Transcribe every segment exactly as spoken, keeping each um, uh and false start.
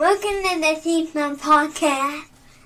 Welcome to the Season Podcast.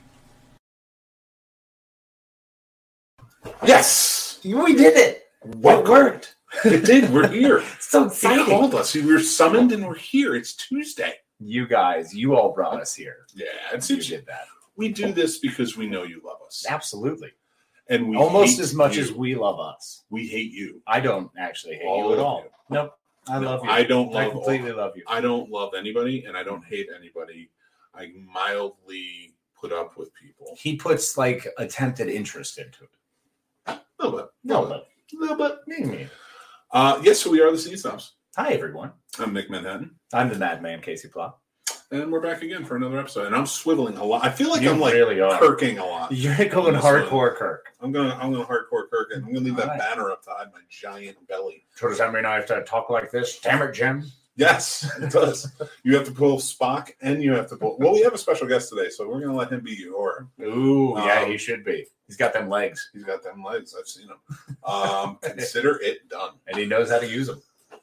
Yes! We did it! It worked. It did. We're here. So He exciting. called us. We were summoned and we're here. It's Tuesday. You guys, you all brought us here. Yeah, it's You did that. We do this because we know you love us. Absolutely. And we Almost hate as much you. as we love us. We hate you. I don't actually hate All you at of all. you. Nope. I No, love you. I don't I love completely all- love you. I don't love anybody and I don't hate anybody. I mildly put up with people. He puts like attempted interest into it. A little bit. No, A but little bit. me. Uh, yes, so we are the Scene Snobs. Hi, everyone. I'm Nick Manhattan. I'm the madman, Casey Plow. And we're back again for another episode. And I'm swiveling a lot. I feel like You I'm like really are. kirking a lot. You're going This hardcore Kirk. I'm gonna I'm gonna hardcore Kirk and I'm gonna leave that All right. banner up to hide my giant belly. So does that mean I have to talk like this? Damn it, Jim. Yes, it does. You have to pull Spock and you have to pull well, we have a special guest today, so we're gonna let him be you or Ooh, yeah, Um, he should be. He's got them legs. he's got them legs. I've seen him. Um consider it done. And he knows how to use them.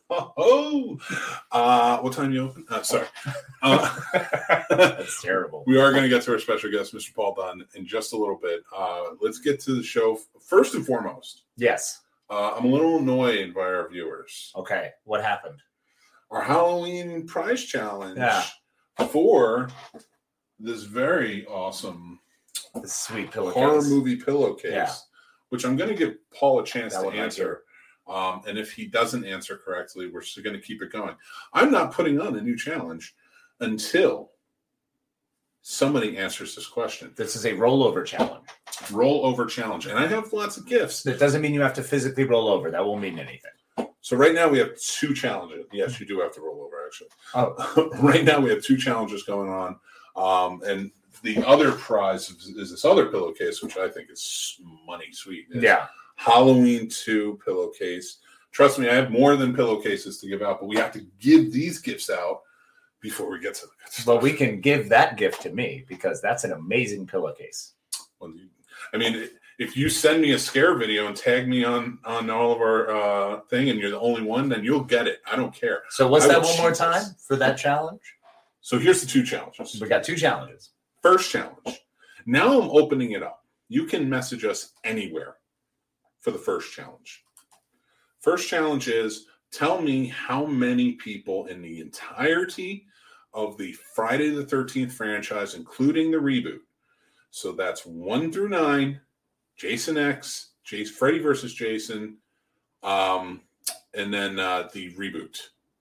Oh, uh, what time you open? Uh, sorry. Uh, That's terrible. we are going to get to our special guest, Mister Paul Dunn, in just a little bit. Uh, let's get to the show. First and foremost, Yes. uh, I'm a little annoyed by our viewers. Okay. What happened? Our Halloween prize challenge Yeah. for this very awesome The sweet pillowcase. horror movie pillowcase, Yeah. which I'm going to give Paul a chance That to one right answer. Um, and if he doesn't answer correctly, we're still going to keep it going. I'm not putting on a new challenge until somebody answers this question. This is a rollover challenge. Roll over challenge. And I have lots of gifts. That doesn't mean you have to physically roll over. That won't mean anything. So right now we have two challenges. Yes, you do have to roll over, actually. Oh, Right now we have two challenges going on. Um, and the other prize is, is this other pillowcase, which I think is money sweet. It's yeah. Halloween two pillowcase. Trust me, I have more than pillowcases to give out, but we have to give these gifts out before we get to the good stuff. But we can give that gift to me because that's an amazing pillowcase. Well, you- I mean, if you send me a scare video and tag me on on all of our uh, thing, and you're the only one, then you'll get it. I don't care. So what's I that will one more shoot time this. for that challenge? So here's the two challenges. We got two challenges. First challenge. Now I'm opening it up. You can message us anywhere for the first challenge. First challenge is tell me how many people in the entirety of the Friday the thirteenth franchise, including the reboot. So that's one through nine, Jason X, Jason, Freddy versus Jason, um, and then uh, the reboot.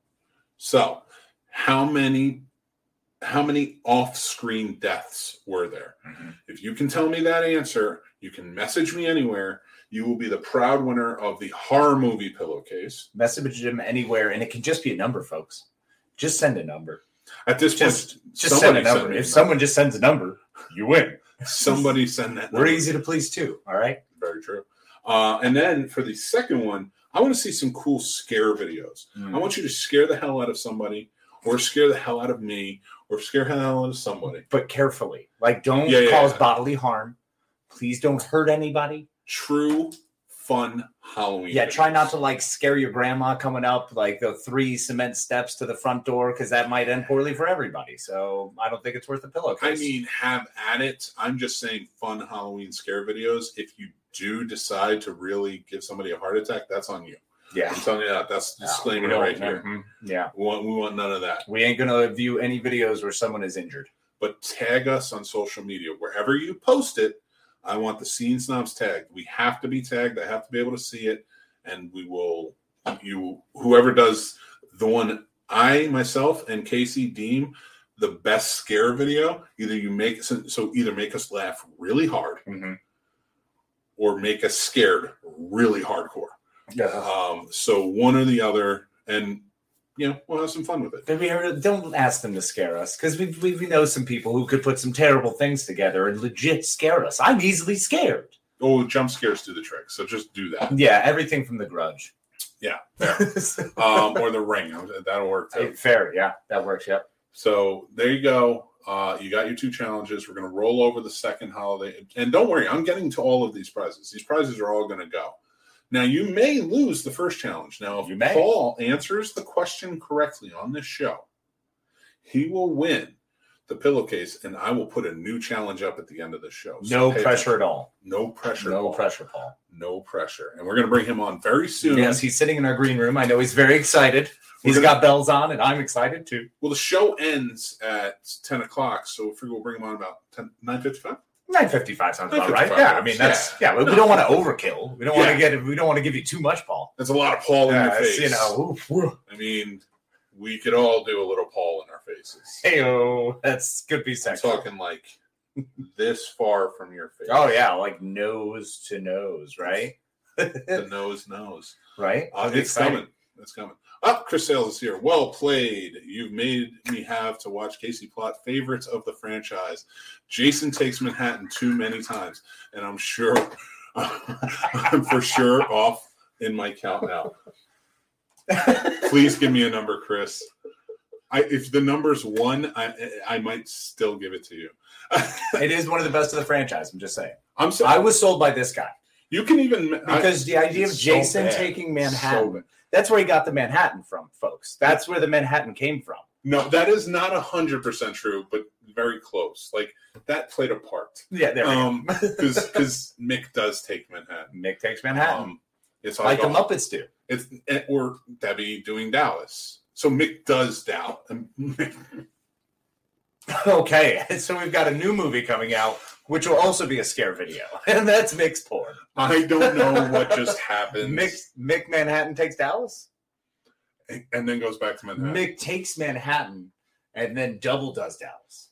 So how many how many off-screen deaths were there? Mm-hmm. If you can tell me that answer, you can message me anywhere. You will be the proud winner of the horror movie pillowcase. Message them anywhere, and it can just be a number, folks. Just send a number. At this Just, point, just send a somebody number. me If a someone just sends a number, you win. number. somebody send that. We're number. easy to please too. All right. Very true. Uh, and then for the second one, I want to see some cool scare videos. Mm. I want you to scare the hell out of somebody, or scare the hell out of me, or scare the hell out of somebody. But carefully. Like, don't Yeah, yeah, cause yeah. bodily harm. Please don't hurt anybody. True, fun Halloween. Yeah, try videos. not to like scare your grandma coming up like the three cement steps to the front door because that might end poorly for everybody. So I don't think it's worth a pillowcase. I mean, have at it. I'm just saying fun Halloween scare videos. If you do decide to really give somebody a heart attack, that's on you. yeah, I'm telling you that. That's No, disclaimer we don't- right here. mhm, Yeah, We want, we want none of that. we ain't gonna view any videos where someone is injured. But tag us on social media. Wherever you post it, I want the Scene Snobs tagged. We have to be tagged. I have to be able to see it. And we will, you, whoever does the one I, myself, and Casey deem the best scare video, either you make, so either make us laugh really hard Mm-hmm. or make us scared really hardcore. Yeah. Um, so one or the other, and you know, we'll have some fun with it. But we are, don't ask them to scare us because we, we we know some people who could put some terrible things together and legit scare us. I'm easily scared. Oh, jump scares do the trick, so just do that. Yeah, everything from The Grudge. Yeah, fair. um, or the Ring, that'll work too. Fair, yeah, that works. Yep. So there you go. Uh, you got your two challenges. We're going to roll over the second holiday, and don't worry, I'm getting to all of these prizes. These prizes are all going to go. Now, you may lose the first challenge. Now, if You may. Paul answers the question correctly on this show, he will win the pillowcase, and I will put a new challenge up at the end of the show. So No pay pressure attention. at all. No pressure. No Paul. pressure, Paul. No pressure. And we're going to bring him on very soon. Yes, he's sitting in our green room. I know he's very excited. He's We're gonna- got bells on, and I'm excited too. Well, the show ends at ten o'clock, so we figure we'll bring him on about nine fifty-five. nine fifty-five sounds about right. nine fifty-five Yeah, I mean that's yeah. we, we don't want to overkill. We don't want Yeah. to get. We don't want to give you too much, Paul. That's a lot of Paul in Yeah, your it's, face. you know. Oof, oof. I mean, we could all do a little Paul in our faces. Heyo, that's could be I'm sexual. talking like this far from your face. Oh yeah, like nose to nose, right? The nose knows. Right. Uh, That'd be it's exciting. coming. It's coming. Oh, Chris Sales is here. Well played. You've made me have to watch Casey Plot favorites of the franchise. Jason Takes Manhattan too many times, and I'm sure I'm for sure off in my count now. Please give me a number, Chris. I, if the number's one, I I might still give it to you. It is one of the best of the franchise. I'm just saying. I'm so I was sold by this guy you can even because I, the idea of it's so Jason bad. taking So Manhattan. bad. That's where he got the Manhattan from, folks. That's where the Manhattan came from. No, that is not a hundred percent true, but very close. Like that played a part. Yeah, there we Um, because because Mick does take Manhattan. go. Mick takes Manhattan, Um, it's like the all- Muppets do. It's or Debbie doing Dallas. So Mick does Dallas. Okay, so we've got a new movie coming out, which will also be a scare video, and that's Mick's porn. I don't know what just happened. Mick, Mick Manhattan takes Dallas. and then goes back to Manhattan. Mick takes Manhattan, and then double does Dallas.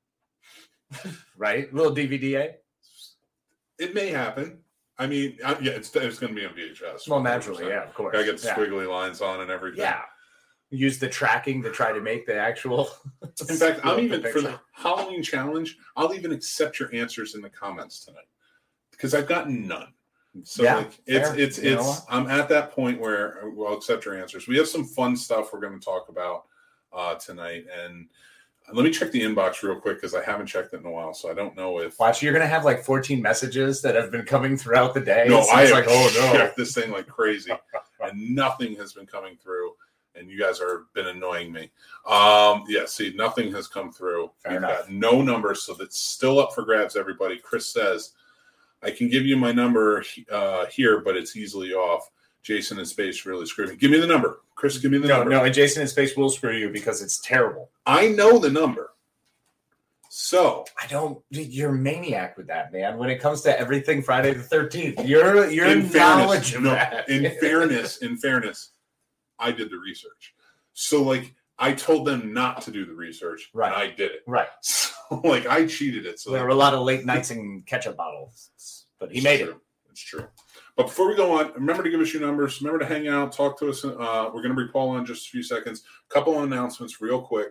Right, little D V D A. It may happen. I mean, I, yeah, it's it's going to be on V H S. Well, naturally, yeah, of course. Gotta get the yeah. squiggly lines on and everything. Yeah. Use the tracking to try to make the actual. In fact, I'm the even for picture. the Halloween challenge. I'll even accept your answers in the comments tonight because I've gotten none. So Yeah, like, it's fair. it's You know it's. what? I'm at that point where I'll accept your answers. We have some fun stuff we're going to talk about uh, tonight, and let me check the inbox real quick because I haven't checked it in a while, so I don't know if. Watch, you're gonna have like fourteen messages that have been coming throughout the day. No, So I it's have like, oh no. checked this thing like crazy, and nothing has been coming through. And you guys are been annoying me. Um, yeah, see, nothing has come through. Fair We've enough. got no numbers, so that's still up for grabs, everybody. Chris says, I can give you my number uh, here, but it's easily off. Jason in space really screwed me. Give me the number. Chris, give me the No, number. no, and Jason in Space will screw you because it's terrible. I know the number. So I don't. You're a maniac with that, man. When it comes to everything Friday the thirteenth, you're you're in knowledge fairness, of no, that. in fairness, in fairness, I did the research. So like I told them not to do the research, Right. and I did it. Right. So like I cheated it. So There were a lot of late nights in ketchup bottles, but he It's made true. it. It's true. But before we go on, remember to give us your numbers. Remember to hang out, talk to us. Uh, we're going to bring Paul on in just a few seconds. Couple of announcements real quick.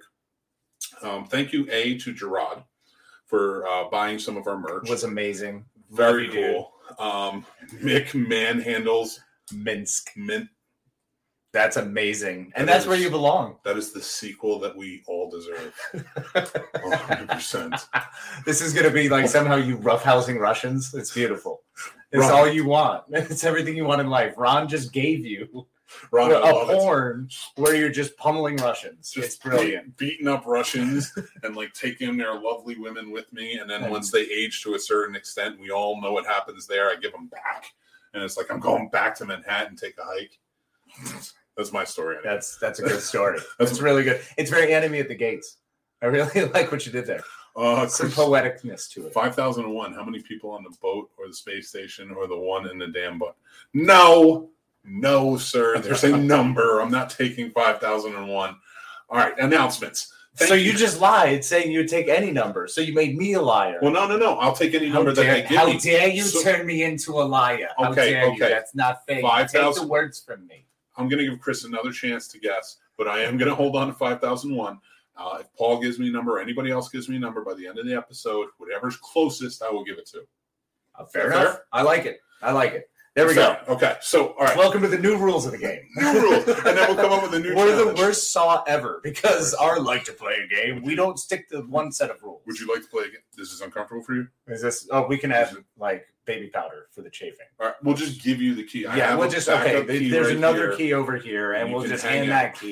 Um, thank you, A, to Gerard for uh, buying some of our merch. Was amazing. Very Love you, dude. cool. Um, Mick manhandles Minsk. Mint. That's amazing, and That that's is- where you belong. That is the sequel that we all deserve. one hundred percent. This is going to be like somehow you roughhousing Russians. It's beautiful. It's Ron. all you want. It's everything you want in life. Ron just gave you Ron, a I love it. porn where you're just pummeling Russians. Just It's brilliant. beat- beating up Russians and like taking their lovely women with me. And then And- once they age to a certain extent, we all know what happens there. I give them back. And it's like, I'm going back to Manhattan, take a hike. That's my story. anyway. That's that's a good story. That's- That's really good. It's very Enemy at the Gates. I really like what you did there. Uh, Some Chris, poeticness to it. five thousand one. How many people on the boat or the space station or the one in the damn boat? No, no, sir. There's a number. I'm not taking five thousand one. All right, announcements. Thank So you just lied saying you would take any number. So you made me a liar. Well, no, no, no. I'll take any How number that dare, they give how me. dare you So- turn me into a liar? How Okay, dare you? okay. That's not fair. five Take thousand the words from me. I'm going to give Chris another chance to guess, but I am going to hold on to five thousand one. Uh, if Paul gives me a number, or anybody else gives me a number by the end of the episode, whatever's closest, I will give it to. Uh, fair Fair? enough. I like it. I like it. There we Fair. go. Okay, so all right, Welcome to the new rules of the game. new rules, and then we'll come up with a new. We're the challenge. worst saw ever because our like to play a game. We don't stick to one set of rules. Would you like to play again? This is uncomfortable for you. Is this? Oh, we can add like baby powder for the chafing. All right, we'll just give you the key. I Yeah, have we'll a just backup okay. key There's right another here. key over here, and You we'll can just hang hand out. that key.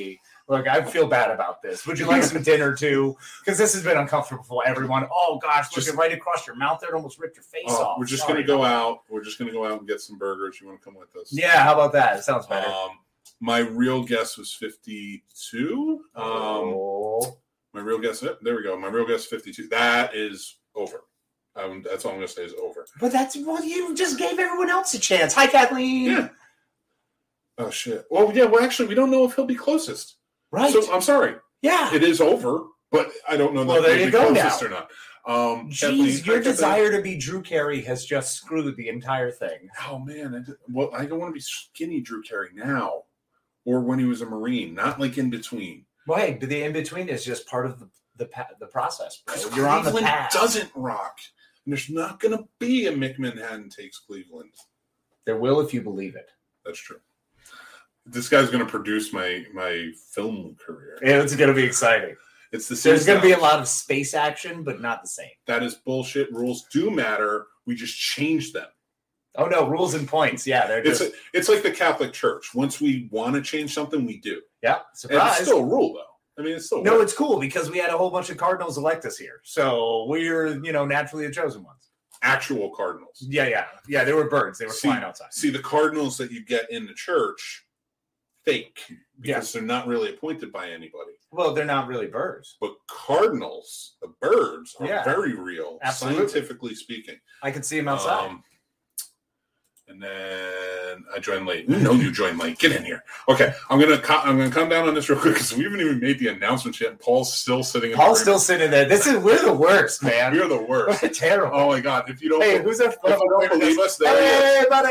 Look, I feel bad about this. Would you like some dinner too? Because this has been uncomfortable for everyone. Oh gosh, Just- looking right across your mouth there, it almost ripped your face Oh, off. we're just Sorry gonna go about out. We're just gonna go out and get some burgers. You want to come with us? that. Yeah, how about that? It sounds better. Um, my real guess was fifty-two. Um, oh. my real guess. There we go. My real guess fifty-two. That is over. Um, that's all I'm gonna say is over. But that's well, you just gave everyone else a chance. Hi, Kathleen. Yeah. Oh shit. Well, yeah. Well, actually, we don't know if he'll be closest. Right. So I'm sorry. yeah. It is over, but I don't know that Well, there he'll you be go closest now. or not. Um, Jeez, Kathleen, your Kathleen- desire to be Drew Carey has just screwed the entire thing. Oh man. I did, well, I don't want to be skinny Drew Carey now, or when he was a Marine, not like in between. Right, but the in between is just part of the the, pa- the process. Bro. Because You're on the Cleveland path. doesn't rock. And there's not going to be a Mick Manhattan takes Cleveland. There will if you believe it. That's true. This guy's going to produce my my film career. Yeah, it's going to be exciting. It's the same. There's going to be a stuff. lot of space action, but not the same. That is bullshit. Rules do matter. We just change them. Oh no, rules and points. Yeah, they're It's just a, it's like the Catholic Church. Once we want to change something, we do. yeah. And Surprise! it's still a rule, though. I mean, it's still No, works. it's cool because we had a whole bunch of Cardinals elect us here, so we're you know naturally the chosen ones. actual Cardinals. Yeah, yeah, yeah. They were birds. They were See- flying outside. See, the Cardinals that you get in the church, fake because they're not really appointed by anybody. Well, they're not really birds. But cardinals, the birds, are Yeah. very real, Absolutely. scientifically speaking. I can see them outside. Um, and then I joined late. No, you joined late. Get in here. Okay, I'm gonna co- I'm gonna come down on this real quick because we haven't even made the announcement yet. And Paul's still sitting. In Paul's the still sitting there. This is we're the worst, man. We're the worst. We're terrible. Oh my god! If you don't, Hey, who's our if you don't believe us, there he is. Hey, buddy.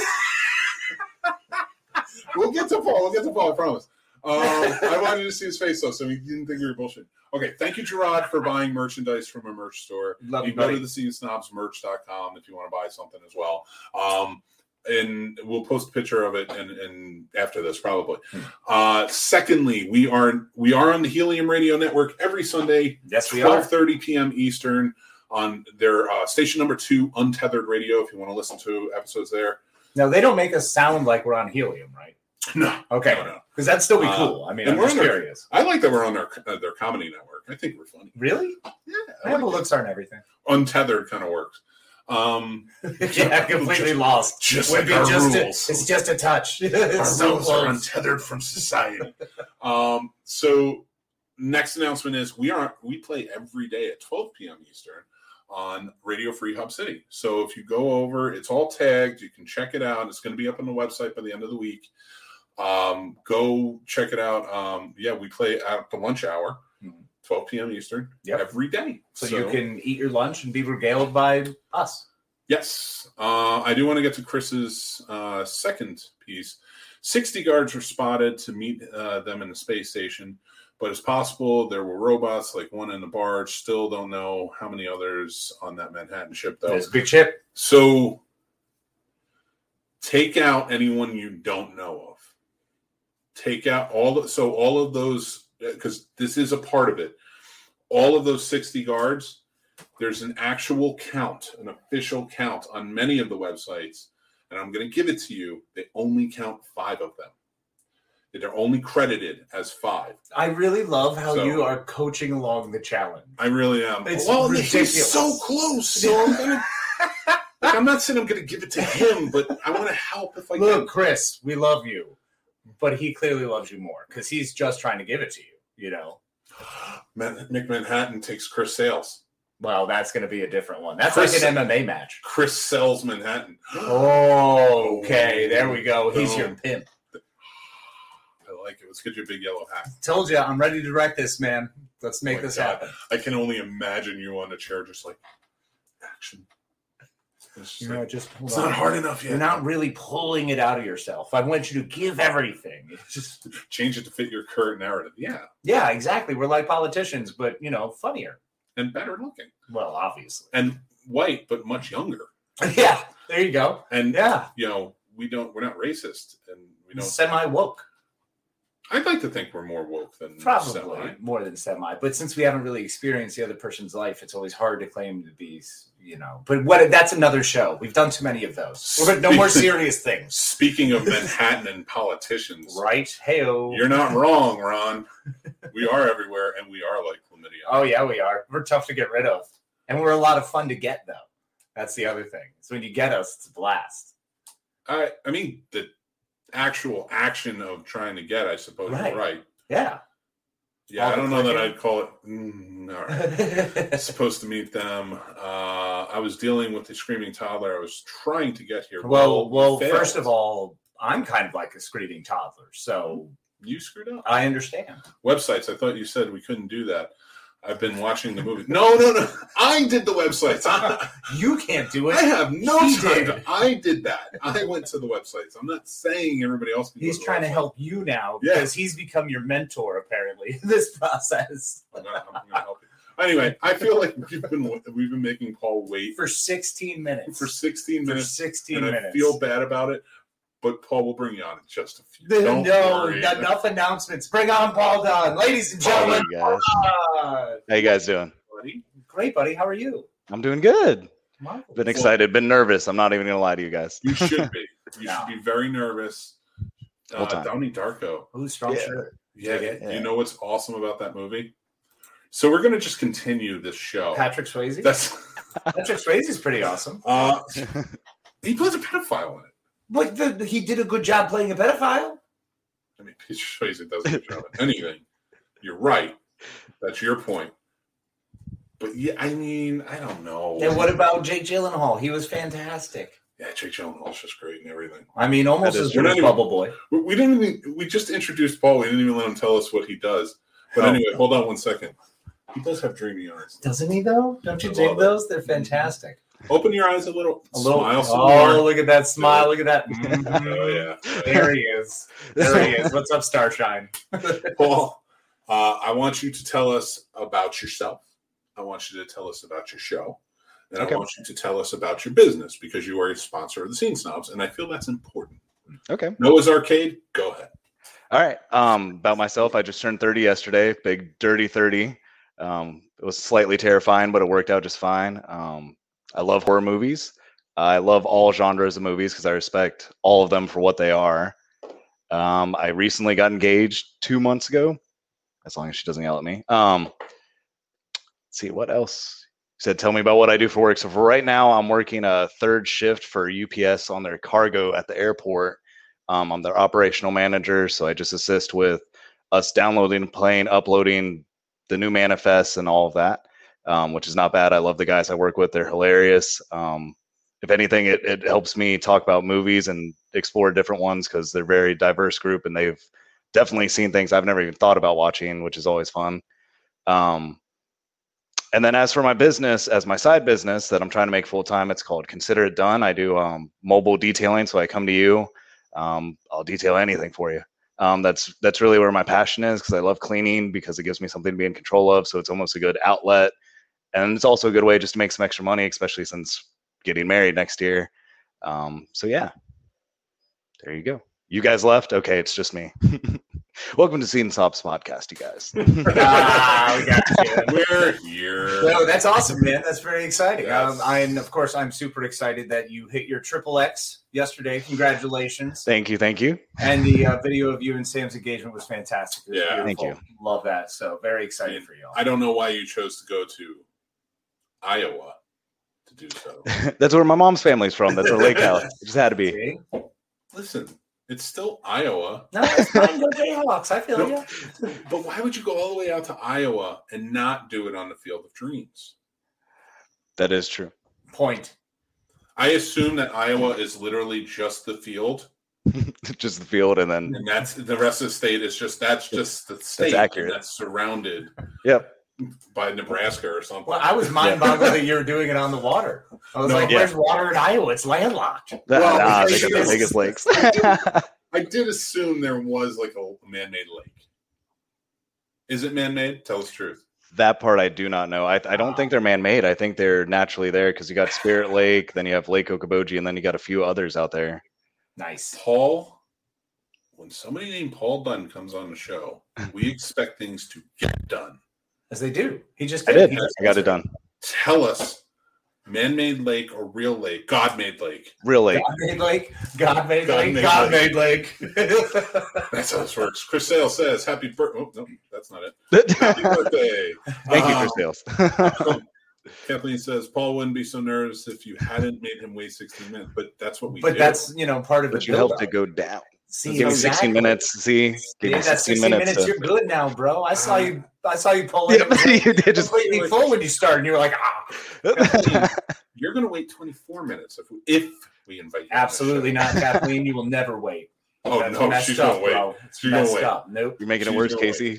We'll get to Paul. We'll get to Paul. I promise. Um, I wanted to see his face though, so he didn't think we were bullshit. Okay, thank you, Gerard, for buying merchandise from a merch store. Love You you, go to buddy. the scene snobs merch dot com if you want to buy something as well. Um, and we'll post a picture of it and, and after this probably. Hmm. Uh, secondly, we are we are on the Helium Radio Network every Sunday, Yes, we twelve are. thirty p.m. Eastern on their uh, station number two, Untethered Radio. If you want to listen to episodes there. No, they don't make us sound like we're on helium, right? No, Okay. no, no. Because that'd still be Uh, cool. I mean, and I'm we're just on their- curious. I like that we're on their uh, their comedy network. I think we're funny. Really? Yeah, I Yeah, like but it. looks aren't everything. Untethered kind of works. Um, Yeah, completely Just- lost. just Would like be our just a, rules. it's just a touch. Our It's so rules are close. untethered from society. um, so next announcement is we are we play every day at twelve p.m. Eastern on Radio Free Hub City. So if you go over, it's all tagged. You can check it out. It's going to be up on the website by the end of the week. Um, go check it out. Um, yeah, we play at the lunch hour, Mhm. twelve p.m. Eastern, Yep. every day. So, you can eat your lunch and be regaled by us. Yes. Uh, I do want to get to Chris's uh, second piece. sixty guards were spotted to meet uh, them in the space station, but it's possible there were robots, like one in the barge. Still don't know how many others on that Manhattan ship, though. There's Big Chip. So take out anyone you don't know of. Take out all the, so all of those, because this is a part of it. All of those sixty guards, there's an actual count, an official count on many of the websites, and I'm going to give it to you. They only count five of them. They're only credited as five. I really love how So- you are coaching along the challenge. I really am. It's well, ridiculous. he's so close. So I'm gonna. Like, I'm not saying I'm going to give it to him, but I want to help if I Look, can. Chris, we love you, but he clearly loves you more because he's just trying to give it to you. You know. Man, Mick Manhattan takes Chris Sales. Well, that's going to be a different one. That's Chris- like an M M A match. Chris sells Manhattan. Oh, okay. There we go. He's Boom. your pimp. I like it. Let's get your big yellow hat. Told you, I'm ready to wreck this, man. Let's make Oh my this God. happen. I can only imagine you on a chair just like, action. It's, just You like, know, just hold it's on. not hard enough yet. You're not really pulling it out of yourself. I want you to give everything. It's just, Change it to fit your current narrative. Yeah. yeah, exactly. We're like politicians, but you know, funnier. And better looking. Well, obviously. And white, but much younger. Yeah, there you go. And, Yeah, you know, we don't, we're not racist. And we don't, semi woke. I'd like to think we're more woke than Probably semi. more than semi, but since we haven't really experienced the other person's life, it's always hard to claim to be, you know, but what? That's another show. We've done too many of those. But no more serious things. Speaking of Manhattan and politicians, right? Heyo. You're not wrong, Ron. We are everywhere, and we are like chlamydia. Oh yeah, we are. We're tough to get rid of, and we're a lot of fun to get, though. That's the other thing. So when you get us, it's a blast. I, I mean, the actual action of trying to get, I suppose, Right. you're right. Yeah. Yeah, All I don't the know that clicking. I'd call it. Mm, all right. Supposed to meet them. Uh, I was dealing with the screaming toddler. I was trying to get here. Well, well, failed. first of all, I'm kind of like a screaming toddler, so You screwed up. I understand. Websites. I thought you said we couldn't do that. I've been watching the movie. No, no, no. I did the websites. I, You can't do it. I have no He time. did. To- I did that. I went to the websites. I'm not saying everybody else can go He's the trying to website. help you now Yeah. because he's become your mentor, apparently, in this process. I'm gonna, I'm gonna help you. Anyway, I feel like we've been we've been making Paul wait For sixteen minutes. for sixteen For minutes, sixteen and minutes. I feel bad about it. But Paul will bring you on in just a few. The- Don't no, worry. enough announcements. Bring on Paul Dunn. Ladies and Hey gentlemen. guys, uh, how you guys doing? Buddy. Great, buddy. How are you? I'm doing good. Marvelous. Been excited, been nervous. I'm not even gonna lie to you guys. You should be. You No. should be very nervous. Whole Uh, time. Donnie Darko. Ooh, strong Yeah. shirt. Yeah, Dig it. Yeah. You know what's awesome about that movie? So we're gonna just continue this show. Patrick Swayze. That's Patrick Swayze is pretty awesome. uh he plays a pedophile in it. But the, he did a good job playing a pedophile. I mean, Peter Swayze does a good job at anything. You're right. That's your point. But yeah, I mean, I don't know. And what about Jake Gyllenhaal? He was fantastic. Yeah, Jake Gyllenhaal's just great and everything. I mean, almost That is as good true. as Bubble Boy. We, we didn't even. We just introduced Paul. We didn't even let him tell us what he does. But Oh. anyway, hold on one second. He does have dreamy eyes. Doesn't he, though? Don't you I dig love it. those? They're fantastic. Open your eyes a little. A little. Smile some Oh, more. look at that smile. Look at that. Mhm. Oh yeah. There he is. There he is. What's up, Starshine? Paul, uh, I want you to tell us about yourself. I want you to tell us about your show. And Okay. I want you to tell us about your business because you are a sponsor of the Scene Snobs, and I feel that's important. Okay. Noah's Arcade, go ahead. All right. Um, about myself, I just turned thirty yesterday. Big dirty thirty. Um, it was slightly terrifying, but it worked out just fine. Um, I love horror movies. I love all genres of movies because I respect all of them for what they are. Um, I recently got engaged two months ago, as long as she doesn't yell at me. Um, let's see what else. He said, "Tell me about what I do for work." So for right now, I'm working a third shift for U P S on their cargo at the airport. Um, I'm their operational manager, so I just assist with us downloading, playing, uploading the new manifests and all of that, um, which is not bad. I love the guys I work with; they're hilarious. Um, if anything, it, it helps me talk about movies and explore different ones because they're a very diverse group and they've definitely seen things I've never even thought about watching, which is always fun. Um, and then as for my business, as my side business that I'm trying to make full time, it's called Consider It Done. I do um, mobile detailing, so I come to you. Um, I'll detail anything for you. Um, that's that's really where my passion is because I love cleaning because it gives me something to be in control of. So it's almost a good outlet, and it's also a good way just to make some extra money, especially since getting married next year. Um, so yeah, there you go. You guys left? Okay, it's just me. Welcome to Scene Snobs podcast, you guys. Ah, we got you. We're here. No, that's awesome, man. That's very exciting. Yes. Um, I, and of course, I'm super excited that you hit your triple X yesterday. Congratulations. Thank you, thank you. And the uh, video of you and Sam's engagement was fantastic. It was Yeah. Thank beautiful. Love that. So very excited for you all. I don't know why you chose to go to Iowa to do so. That's where my mom's family's from. That's our lake house. It just had to be. See? Listen, it's still Iowa. No, it's fine. Go Jayhawks. I feel No. you. But why would you go all the way out to Iowa and not do it on the Field of Dreams? That is true. Point. I assume that Iowa is literally just the field, Just the field, and then and that's the rest of the state is just that's just the state accurate. and that's surrounded yep. by Nebraska or something. Well, I was mind boggled that you were doing it on the water. I was No. like, Yeah. "Where's water in Iowa? It's landlocked." Well, nah, they it's got the just- biggest lakes. I did assume there was like a man-made lake. Is it man-made? Tell us the truth. That part I do not know. I, I don't think they're man-made. I think they're naturally there because you got Spirit Lake, then you have Lake Okoboji, and then you got a few others out there. Nice. Paul, when somebody named Paul Dunn comes on the show, we expect things to get done. As they do. He just I did. did. He just I got it answered. done. Tell us Man-made lake or real lake? God-made lake. Real lake. God-made lake. God-made lake. God-made God-made lake. That's how this works. Chris Sale says, happy birthday. Oh, no, that's not it. Happy birthday. Thank you, Um, Chris Sales. Kathleen says, Paul wouldn't be so nervous if you hadn't made him wait sixteen minutes. But that's what we But do. that's, you know, part of But the you helped build-up. it go down. See, Give me exactly. sixteen minutes. See, give Yeah, me that's sixteen minutes. to- You're good now, bro. I saw you. I saw you pull Yeah, in. It was you did just. completely full when you started. And you were like, ah. Kathleen, you're going to wait twenty-four minutes if we, if we invite you. on the Absolutely show. not, Kathleen. You will never wait. Oh, That's no, messed she's up, going to wait. bro. It's She's gonna messed wait. up. Nope. You're making it She's worse, gonna Casey.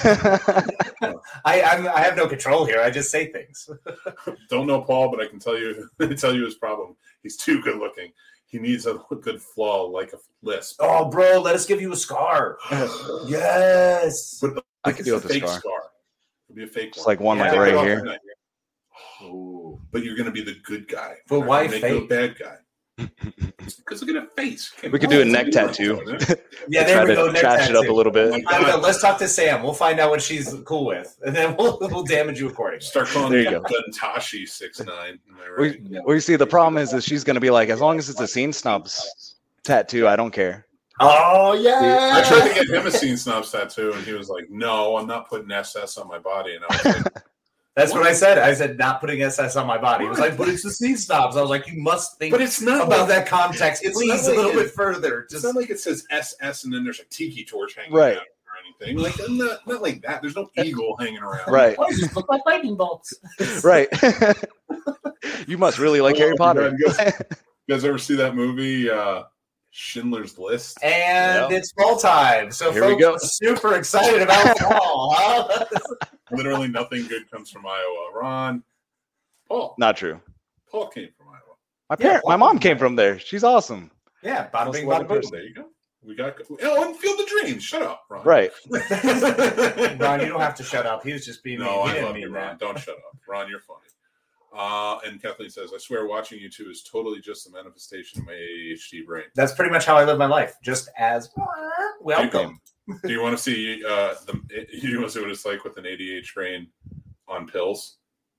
I I'm, I have no control here. I just say things. Don't know Paul, but I can tell you tell you his problem. He's too good looking. He needs a good flaw like a lisp. Oh, bro, let us give you a scar. Yes. But I could deal with a a fake scar. scar. It'll be a fake It's one. like one Yeah. like Take it right off here. tonight. Ooh. But you're going to be the good guy. But Not why gonna make you a fake? bad guy? Because look at her face. We could do a neck tattoo. Yeah, Try there we to go. Next trash it up a little bit. I don't know. Let's talk to Sam. We'll find out what she's cool with, and then we'll we'll damage you accordingly. Start calling There me you go. Guntashi six nine. Am I We, right? we see the problem is that she's going to be like, as long as it's a scene snubs tattoo, I don't care. Oh yeah. I tried to get him a scene snobs tattoo, and he was like, "No, I'm not putting S S on my body." And I was like, That's what I said. I said not putting S S on my body. He was like, but it's the scene stops. I was like, you must think "But it's not about like, that context, it's please, not a like little it- bit further. It's Just not like it says S S and then there's a tiki torch hanging Right. out or anything. Like not not like that. There's no eagle hanging around. Right, why does this look like lightning bolts? right. You must really like Harry Oh, Potter. You guys, you guys ever see that movie, uh, Schindler's List? And Yeah. it's fall time. So Here we folks go. are super excited about fall. Huh? Literally nothing good comes from Iowa. Ron, Paul, Not true. Paul came from Iowa. My Yeah, parent, my mom came from there. She's awesome. Yeah, bada Most bing, lovely bada boom. person. There you go. We got oh, and Field of Dreams. Shut up, Ron. Right. Ron, you don't have to shut up. He was just being No, mean. He I didn't love mean you, that. Ron. Don't shut up, Ron. You're funny. Uh, and Kathleen says, "I swear, watching you two is totally just a manifestation of my A D H D brain." That's pretty much how I live my life. Just as welcome. Do you want to see uh, the? You want to see what it's like with an A D H D brain on pills?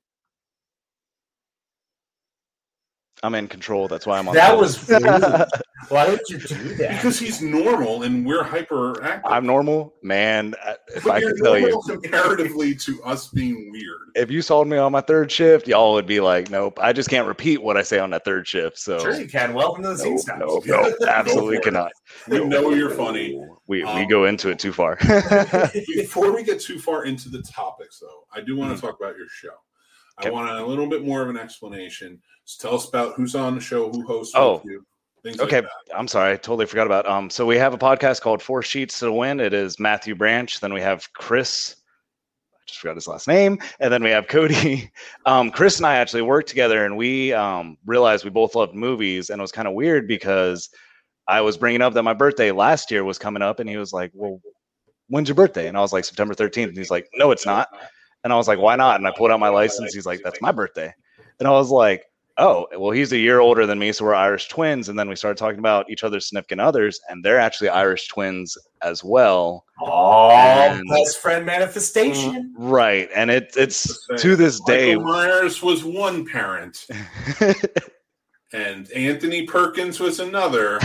I'm in control. That's why I'm on. That the- was rude. Why would you do that? Because he's normal and we're hyperactive. I'm normal, man. uh, If But I you're could tell you, normal comparatively to us being weird. if you sold me on my third shift, y'all would be like, "Nope, I just can't repeat what I say on that third shift." So, Sure you can. Welcome to the scene nope, stops. nope, nope, absolutely for it. cannot. We know you're funny. We we Um, go into it too far. Before we get too far into the topics, though, I do want to Mhm. talk about your show. I Okay. want a little bit more of an explanation. So tell us about who's on the show, who hosts Oh, with you, things okay. like that. I'm sorry, I totally forgot about. Um, so we have a podcast called Four Sheets to the Wind. It is Matthew Branch. Then we have Chris. I just forgot his last name. And then we have Cody. Um, Chris and I actually worked together, and we um, realized we both loved movies, and it was kind of weird because I was bringing up that my birthday last year was coming up, and he was like, "Well, when's your birthday?" And I was like, "September thirteenth." And he's like, "No, it's not." And I was like, "Why not?" And I pulled out my license. He's like, "That's my birthday." And I was like, "Oh, well, he's a year older than me, so we're Irish twins." And then we started talking about each other's significant others, and they're actually Irish twins as well. Oh, And- best friend manifestation. Right. And it, it's to this day. Michael Myers was one parent, and Anthony Perkins was another.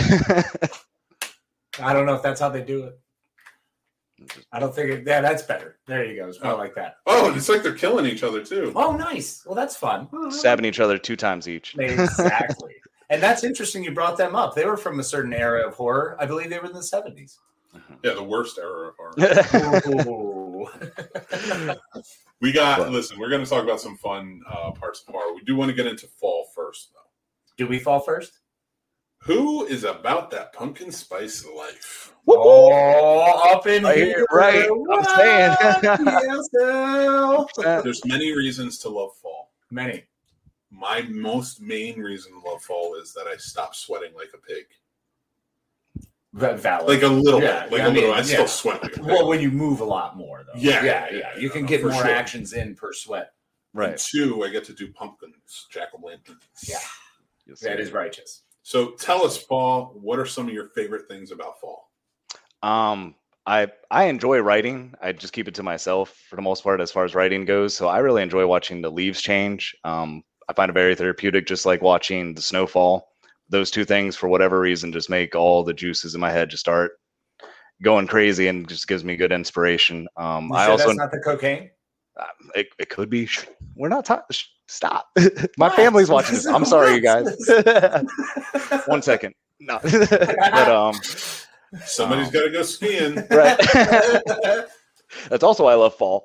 I don't know if that's how they do it. I don't think it, yeah, that's better. There you go. It's more Oh. like that. Oh, it's like they're killing each other too. Oh, nice. Well, that's fun. Stabbing each other two times each. Exactly. And that's interesting you brought them up. They were from a certain era of horror. I believe they were in the seventies. Yeah, the worst era of horror. Ooh. We got. But- listen, we're going to talk about some fun uh, parts of horror. We do want to get into fall first, though. Do we fall first? Who is about that pumpkin spice life? Oh, up in Right here. here, right. I'm saying. Yes, no. There's many reasons to love fall. Many. My most main reason to love fall is that I stop sweating like a pig. Va- Valid. Like a little Yeah, bit. Like I a little. mean, I still yeah. sweat like a pig. Well, when you move a lot more, though. Yeah, yeah, yeah, yeah. yeah, You can no, get for more sure. actions in per sweat. And Right. two, I get to do pumpkins, jack-o'-lanterns. Yeah, Yes, that sir. is righteous. So tell us, Paul, what are some of your favorite things about fall? Um, I I enjoy writing. I just keep it to myself for the most part as far as writing goes. So I really enjoy watching the leaves change. Um, I find it very therapeutic, just like watching the snowfall. Those two things, for whatever reason, just make all the juices in my head just start going crazy and just gives me good inspiration. Um, You I sure also that's not the cocaine. uh, it, it could be. We're not talking. Stop. My What? family's watching this. I'm sorry, you guys. One second. No. But um, Somebody's um, got to go skiing. right. That's also why I love fall.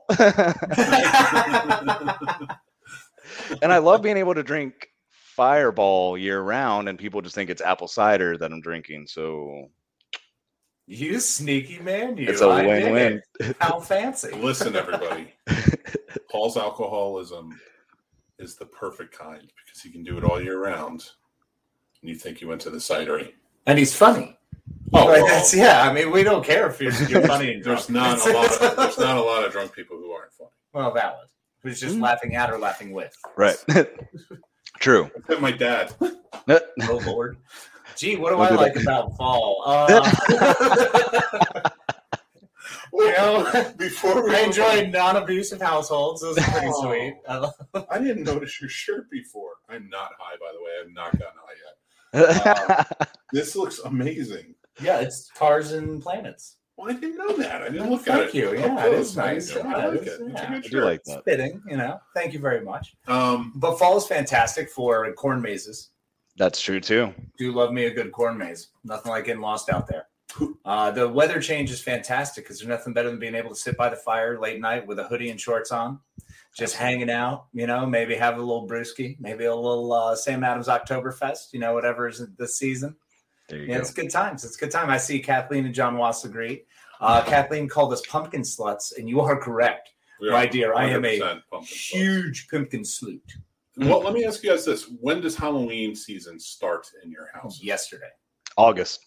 And I love being able to drink Fireball year round, and people just think it's apple cider that I'm drinking. So You sneaky man, you. it's a I dig win-win. it. How fancy. Listen, everybody. Paul's alcoholism is the perfect kind because he can do it all year round. And you think he went to the cidery. And he's funny. Oh, Like, well, that's, yeah. I mean, we don't care if you're, you're funny and drunk. there's not a lot of there's not a lot of drunk people who aren't funny. Well, valid. Who's just Mm. laughing at or laughing with. Right. True. Except my dad. Oh, Lord. Gee, what do We'll I do like that. about fall? Uh, you know, Before we I enjoy non-abusive households. Those are pretty Oh. sweet. I love- I didn't notice your shirt before. I'm not high, by the way. I've not gotten high yet. This looks amazing. yeah, it's cars and planets. Well, I didn't know that. I didn't Oh, look at it. thank you. up Yeah, it close. is nice. I, Yeah, I like it it. is, It's a yeah. good I do shirt. like that. Fitting, you know. Thank you very much. Um, But fall is fantastic for corn mazes. That's true too. Do love me a good corn maze. Nothing like getting lost out there. Uh, the weather change is fantastic because there's nothing better than being able to sit by the fire late night with a hoodie and shorts on, just hanging out, you know, maybe have a little brewski, maybe a little uh, Sam Adams Oktoberfest, you know, whatever is this season. There you Yeah, go. it's good times. It's good time. I see Kathleen and John Wass agree. Uh, Kathleen called us pumpkin sluts, and you are correct, we my are dear. I am a one hundred percent pumpkin spice. huge pumpkin sleut. Well, let me ask you guys this: when does Halloween season start in your house? Yesterday. August.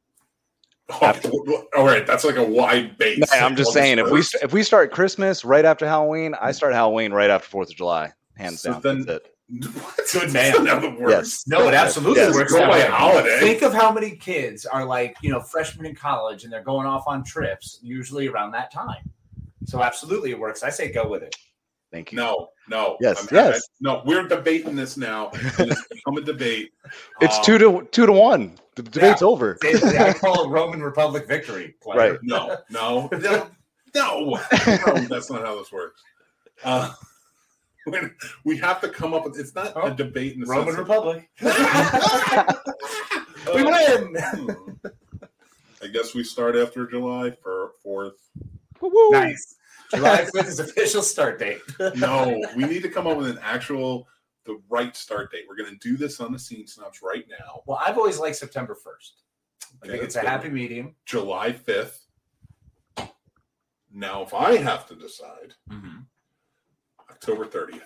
Oh, all right, that's like a wide base. No, I'm just August saying, if we first? if we start Christmas right after Halloween, I start Halloween right after Fourth of July, hands So down. then- That's it. What? Good man. That's not the worst. Yes. No, it absolutely Yes. works Go that by way. holiday. Think of how many kids are like, you know, freshmen in college and they're going off on trips, usually around that time. So absolutely it works. I say go with it. Thank you. No, no. Yes, I'm- yes. I- no, we're debating this now. And it's become a debate. It's Um, two to two to one. The debate's over. I call it Roman Republic victory. Player. Right. No, no, no, no, no. That's not how this works. Uh, when we have to come up with. It's not Oh, a debate in the Roman sense of- Republic. Uh, We win. hmm. I guess we start after July for fourth. Woo-woo. Nice. July fifth is official start date. No, we need to come up with an actual, the right start date. We're going to do this on the Scene Snobs right now. Well, I've always liked September first. I Okay, think it's that's a good. happy medium. July fifth. Now, if I have to decide, October thirtieth.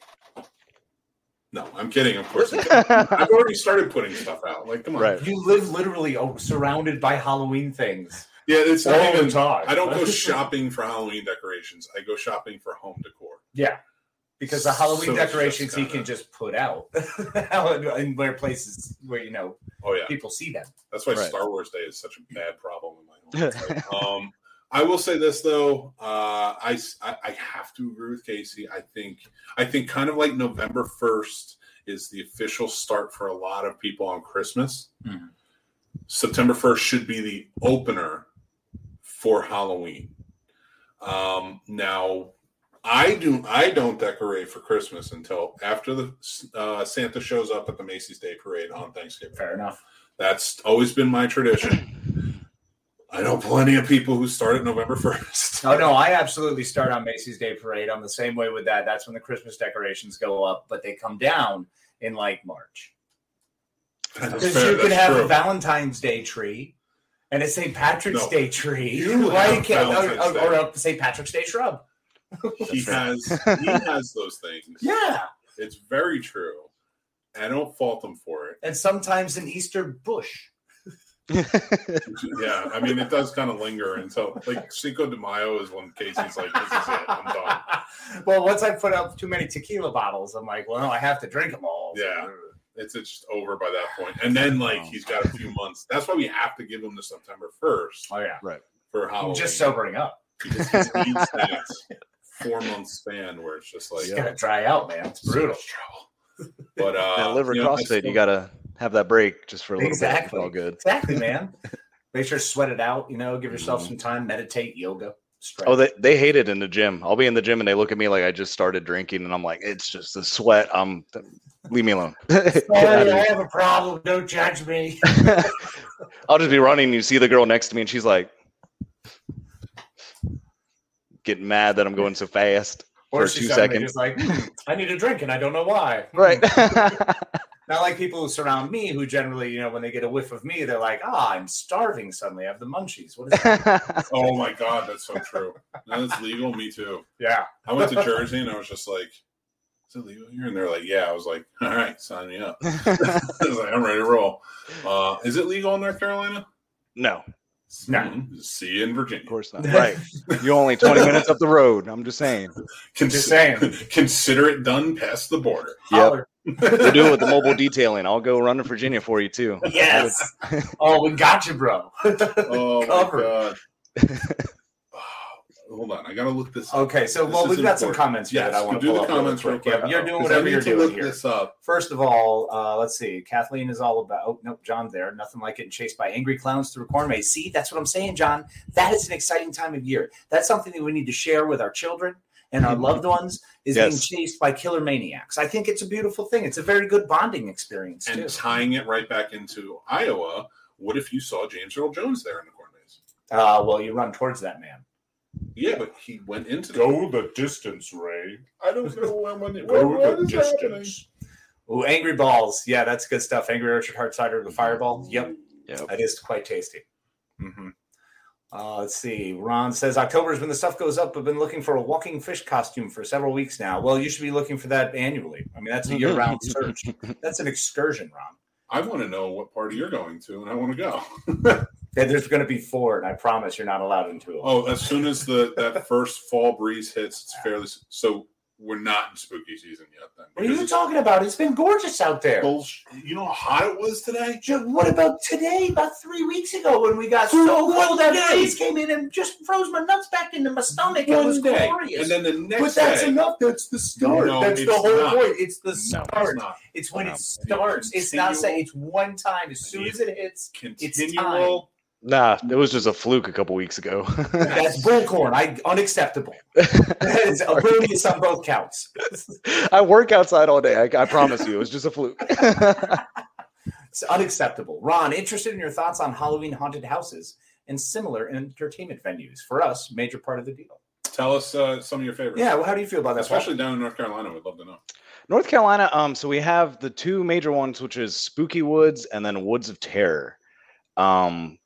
No, I'm kidding. Of course, I've already started putting stuff out. Like, come on. Right. You live literally oh, surrounded by Halloween things. Yeah, it's not All the even. time. I don't go shopping for Halloween decorations. I go shopping for home decor. Yeah. Because the Halloween So it's decorations just he kinda- can just put out and where places where, you know, Oh yeah, people see them. that's why Right. Star Wars Day is such a bad problem in my home. Like, um, I will say this though, uh, I, I I have to agree with Casey. I think I think kind of like November first is the official start for a lot of people on Christmas. Mhm. September first should be the opener for Halloween. Um, now, I do I don't decorate for Christmas until after the uh, Santa shows up at the Macy's Day Parade on Thanksgiving. Fair enough. That's always been my tradition. I know plenty of people who start at November first. Oh no, I absolutely start on Macy's Day Parade. I'm the same way with that. That's when the Christmas decorations go up, but they come down in like March. Because you can have a Valentine's Day tree and a Saint Patrick's No. Day tree. You Why have can't- Valentine's or, or, Day. or a Saint Patrick's Day shrub. He has he has those things. Yeah. It's very true. I don't fault him for it. And sometimes an Easter bush. Yeah, I mean it does kind of linger until like Cinco de Mayo is when Casey's like, "This is it, I'm done." Well, once I put up too many tequila bottles, I'm like, well, no, I have to drink them all. Yeah. It's it's just over by that point. And then like he's got a few months. That's why we have to give him the September first Oh yeah. for Halloween. Just sobering up. because he needs that four month span where it's just like It's gonna dry out, man. It's so brutal. much trouble. But uh, that liver you know, CrossFit, still, you gotta have that break just for a little exactly. bit. It's all good. Exactly, man. Make sure to sweat it out. You know, give yourself Mm-hmm. some time, meditate, yoga. Stretch. Oh, they, they hate it in the gym. I'll be in the gym and they look at me like I just started drinking, and I'm like, it's just the sweat. I'm leave me alone. Sorry, I have a problem. Don't judge me. I'll just be running. And you see the girl next to me, and she's like getting mad that I'm going so fast Or for she's two seconds. just like, hmm, I need a drink and I don't know why. Right. Not like people who surround me who generally, you know, when they get a whiff of me, they're like, ah, I'm starving suddenly. I have the munchies. What is that? Oh my God, that's so true. Now it's legal. Me too. Yeah. I went to Jersey and I was just like, is it legal here? And they're like, yeah. I was like, all right, sign me up. I was like, I'm ready to roll. Uh, is it legal in North Carolina? No, No. Mm-hmm. See you in Virginia. of course not. Right. You're only twenty minutes up the road. I'm just saying. Cons- Just saying. Consider it done past the border. Holler. We'll do it with the mobile detailing. I'll go run to Virginia for you too. Yes. Oh, we got you, bro. Oh Covered. my God. Hold on, I gotta look this up. Okay, so This well, is we've got some important. comments here Yes, that I want to do pull the up really comments real quick. quick. Yeah, you're doing Because whatever I you're need to doing look here. this up. First of all, uh, let's see. Kathleen is all about. Oh nope, John's there. Nothing like getting chased by angry clowns through a corn maze. See, that's what I'm saying, John. That is an exciting time of year. That's something that we need to share with our children and our loved ones. Is Yes. being chased by killer maniacs. I think it's a beautiful thing. It's a very good bonding experience too. And tying it right back into Iowa, what if you saw James Earl Jones there in the corn maze? Uh, well, you run towards that man. Yeah, but he went into the Go the distance, Ray. I don't know when, when it, Go what, what the is happening? distance. Ooh, Angry Balls. Yeah, that's good stuff. Angry Orchard Hard Cider with the Fireball. Yep, Yep. that is quite tasty. Mm-hmm. Uh, let's see. Ron says October is when the stuff goes up. I've been looking for a walking fish costume for several weeks now. Well, you should be looking for that annually. I mean, that's a year-round search. That's an excursion, Ron. I want to know what party you're going to, and I want to go. Yeah, there's going to be four, and I promise you're not allowed into them. Oh, as soon as the that first fall breeze hits, it's fairly so. We're not in spooky season yet. Then What are you Because talking about? It's been gorgeous out there. it's bullshit. You know how hot it was today? Ju- What about today? About three weeks ago when we got so One cold that day. breeze came in and just froze my nuts back into my stomach. It One was day, glorious. and then the next But that's day, enough. That's the start. No, that's the it's whole not. point. It's the No, start. it's not. It's when No. it starts. It's not saying it's one time. As soon as it hits, Continual. Nah, it was just a fluke a couple weeks ago. that's bullcorn. I unacceptable. It's erroneous on both counts. I work outside all day. I, I promise you, it was just a fluke. It's unacceptable. Ron, interested in your thoughts on Halloween haunted houses and similar entertainment venues? For us, major part of the deal. Tell us uh, some of your favorites. Yeah. Well, how do you feel about that? especially down in North Carolina. We'd love to know. North Carolina, um, so we have the two major ones, which is Spooky Woods and then Woods of Terror. Um,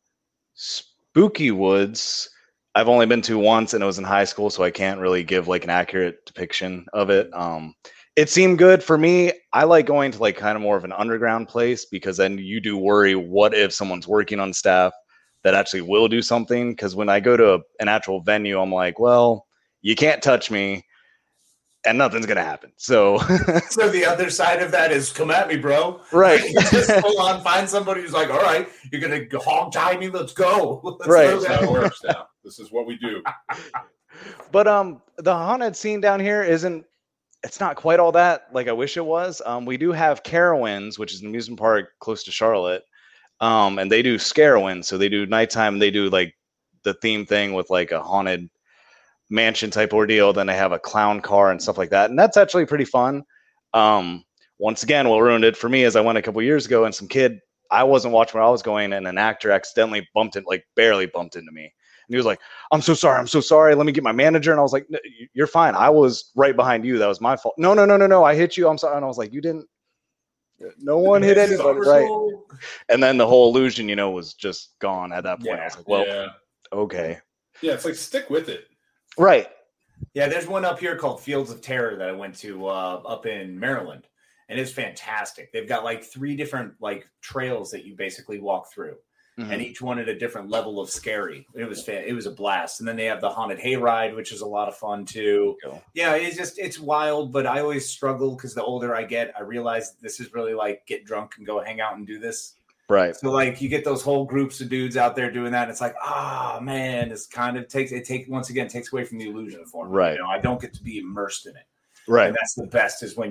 Spooky Woods, I've only been to once, and it was in high school, so I can't really give like an accurate depiction of it. Um, it seemed good for me. I like going to like kind of more of an underground place because then you do worry, what if someone's working on staff that actually will do something? Because when I go to a, an actual venue, I'm like, well, you can't touch me, and nothing's gonna happen. So, So the other side of that is come at me, bro. right, Just full on find somebody who's like, all right, you're gonna hog tie me. Let's go. Let's Right. go That's down. how it works now. This is what we do. but um, the haunted scene down here isn't. It's not quite all that like I wish it was. Um, we do have Carowinds, which is an amusement park close to Charlotte, um, and they do Scarowinds. So they do nighttime. They do like the theme thing with like a haunted mansion type ordeal. Then they have a clown car and stuff like that, and that's actually pretty fun. Um, once again, what ruined it for me is I went a couple years ago, and some kid I wasn't watching where I was going, and an actor accidentally bumped it, like barely bumped into me. And he was like, I'm so sorry. I'm so sorry. Let me get my manager. And I was like, you're fine. I was right behind you. That was my fault. No, no, no, no, no. I hit you. I'm sorry. And I was like, you didn't. No one hit anybody. Right. And then the whole illusion, you know, was just gone at that point. Yeah. I was like, well, yeah. okay. Yeah, it's like stick with it. Right. Yeah, there's one up here called Fields of Terror that I went to uh, up in Maryland, and it's fantastic. They've got like three different like trails that you basically walk through, Mhm. and each one at a different level of scary. It was fa- it was a blast. And then they have the haunted hayride, which is a lot of fun too. Cool. Yeah, it's just it's wild, but I always struggle because the older I get, I realize this is really like get drunk and go hang out and do this. Right. So like you get those whole groups of dudes out there doing that. And it's like, ah, man, it's kind of takes it take once again takes away from the illusion for me. Right. You know, I don't get to be immersed in it. Right. And that's the best is when you're